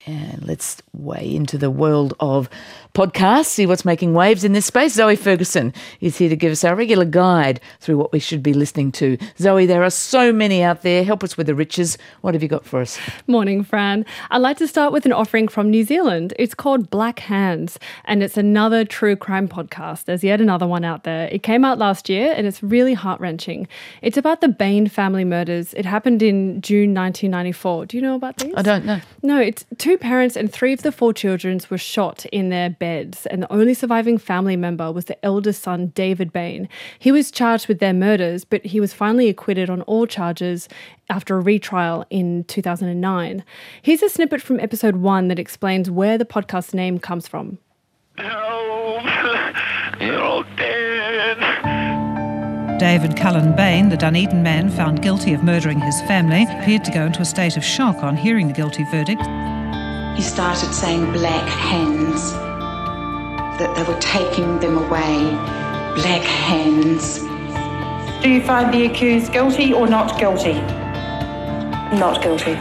And let's weigh into the world of podcasts, see what's making waves in this space. Zoe Ferguson is here to give us our regular guide through what we should be listening to. Zoe, there are so many out there. Help us with the riches. What have you got for us? Morning, Fran. I'd like to start with an offering from New Zealand. It's called Black Hands, and it's another true crime podcast. There's yet another one out there. It came out last year, and it's really heart-wrenching. It's about the Bain family murders. It happened in June 1994. Do you know about these? I don't know. No, it's two parents and 3 of the 4 children were shot in their beds, and the only surviving family member was the eldest son, David Bain. He was charged with their murders, but he was finally acquitted on all charges after a retrial in 2009. Here's a snippet from episode 1 that explains where the podcast name comes from. Help! You're dead! David Cullen Bain, the Dunedin man found guilty of murdering his family, appeared to go into a state of shock on hearing the guilty verdict. He started saying black hands, that they were taking them away, black hands. Do you find the accused guilty or not guilty? Not guilty.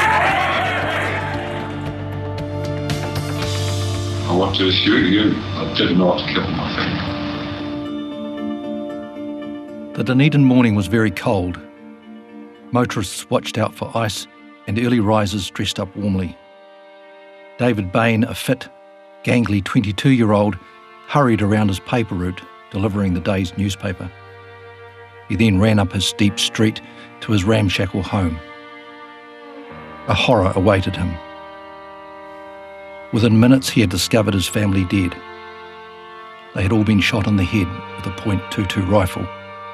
I want to assure you, I did not kill my family. The Dunedin morning was very cold. Motorists watched out for ice and early risers dressed up warmly. David Bain, a fit, gangly 22-year-old, hurried around his paper route, delivering the day's newspaper. He then ran up his steep street to his ramshackle home. A horror awaited him. Within minutes, he had discovered his family dead. They had all been shot in the head with a .22 rifle.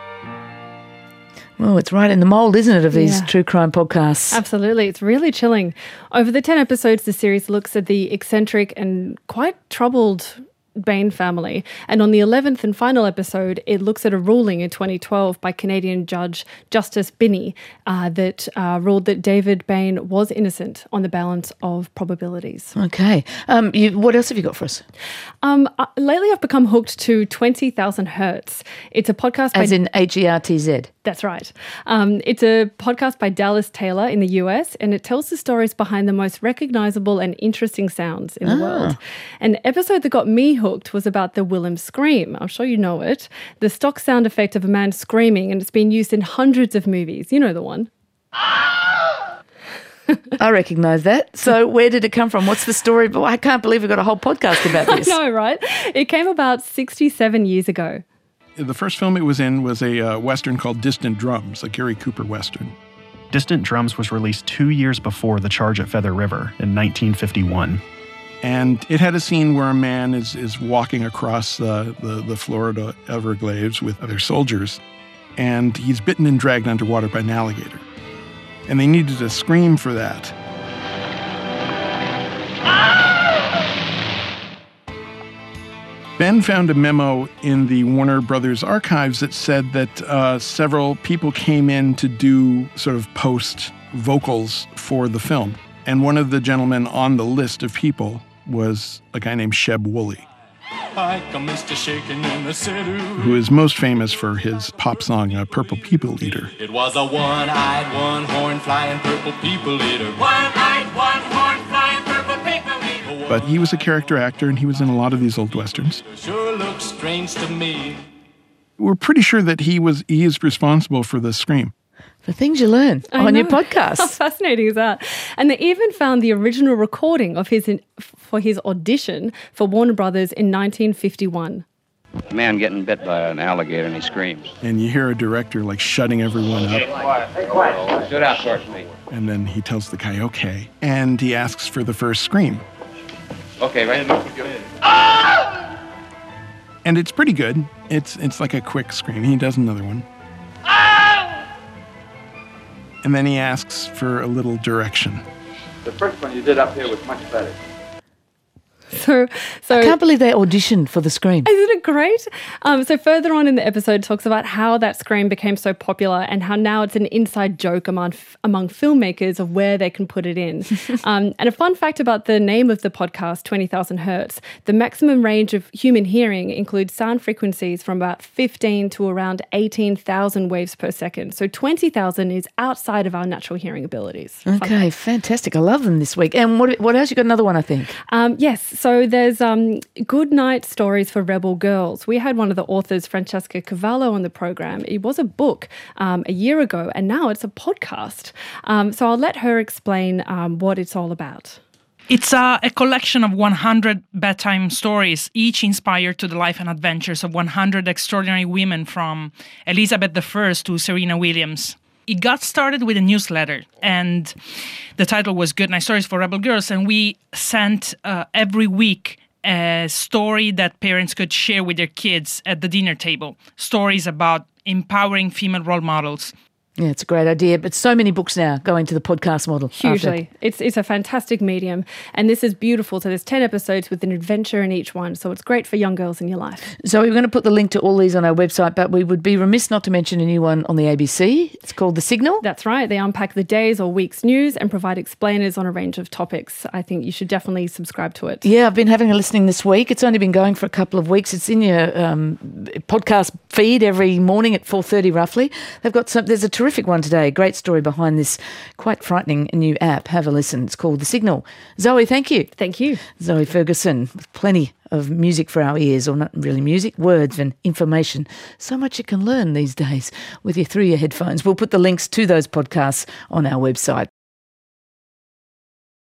Well, it's right in the mould, isn't it, of these true crime podcasts? Absolutely. It's really chilling. Over the 10 episodes, the series looks at the eccentric and quite troubled Bain family. And on the 11th and final episode, it looks at a ruling in 2012 by Canadian Judge Justice Binney that ruled that David Bain was innocent on the balance of probabilities. Okay. What else have you got for us? Lately, I've become hooked to 20,000 Hertz. It's a podcast As in Hertz. That's right. It's a podcast by Dallas Taylor in the US, and it tells the stories behind the most recognizable and interesting sounds in the world. An episode that got me hooked was about the Willem scream. I'm sure you know it. The stock sound effect of a man screaming, and it's been used in hundreds of movies. You know the one. I recognise that. So where did it come from? What's the story? But I can't believe we've got a whole podcast about this. I know, right? It came about 67 years ago. The first film it was in was a Western called Distant Drums, a Gary Cooper Western. Distant Drums was released 2 years before The Charge at Feather River in 1951. And it had a scene where a man is walking across the Florida Everglades with other soldiers, and he's bitten and dragged underwater by an alligator. And they needed a scream for that. Ben found a memo in the Warner Brothers archives that said that several people came in to do sort of post vocals for the film. And one of the gentlemen on the list of people was a guy named Sheb Woolley, who is most famous for his pop song, Purple People Eater. It was a one-eyed, one-horn flying purple people eater. One-eyed, one-horn flying purple people eater. But he was a character actor, and he was in a lot of these old westerns. Sure looks strange to me. We're pretty sure that he is responsible for the scream. The things you learn on your podcast. How fascinating is that? And they even found the original recording of his audition for Warner Brothers in 1951. A man getting bit by an alligator and he screams. And you hear a director like shutting everyone up. Hey, quiet. Stood out towards me. And then he tells the guy, okay. And he asks for the first scream. Okay, right. And it's pretty good. It's like a quick scream. He does another one. And then he asks for a little direction. The first one you did up here was much better. So I can't believe they auditioned for the scream. Isn't it great? So further on in the episode talks about how that scream became so popular and how now it's an inside joke among filmmakers of where they can put it in. And a fun fact about the name of the podcast, 20,000 Hertz, the maximum range of human hearing includes sound frequencies from about 15 to around 18,000 waves per second. So 20,000 is outside of our natural hearing abilities. Okay, fantastic. I love them this week. And what else? You got another one, I think. Yes. So there's Good Night Stories for Rebel Girls. We had one of the authors, Francesca Cavallo, on the program. It was a book a year ago, and now it's a podcast. So I'll let her explain what it's all about. It's a collection of 100 bedtime stories, each inspired to the life and adventures of 100 extraordinary women from Elizabeth I to Serena Williams. It got started with a newsletter, and the title was Good Night Stories for Rebel Girls, and we sent every week a story that parents could share with their kids at the dinner table, stories about empowering female role models. Yeah, it's a great idea, but so many books now going to the podcast model. Hugely. It's a fantastic medium, and this is beautiful. So there's 10 episodes with an adventure in each one, so it's great for young girls in your life. So we're going to put the link to all these on our website, but we would be remiss not to mention a new one on the ABC. It's called The Signal. That's right. They unpack the day's or week's news and provide explainers on a range of topics. I think you should definitely subscribe to it. Yeah, I've been having a listening this week. It's only been going for a couple of weeks. It's in your podcast feed every morning at 4:30 roughly. There's a terrific one today. Great story behind this quite frightening new app. Have a listen. It's called The Signal. Zoe, thank you. Thank you. Zoe Ferguson, with plenty of music for our ears, or not really music, words and information. So much you can learn these days through your headphones. We'll put the links to those podcasts on our website.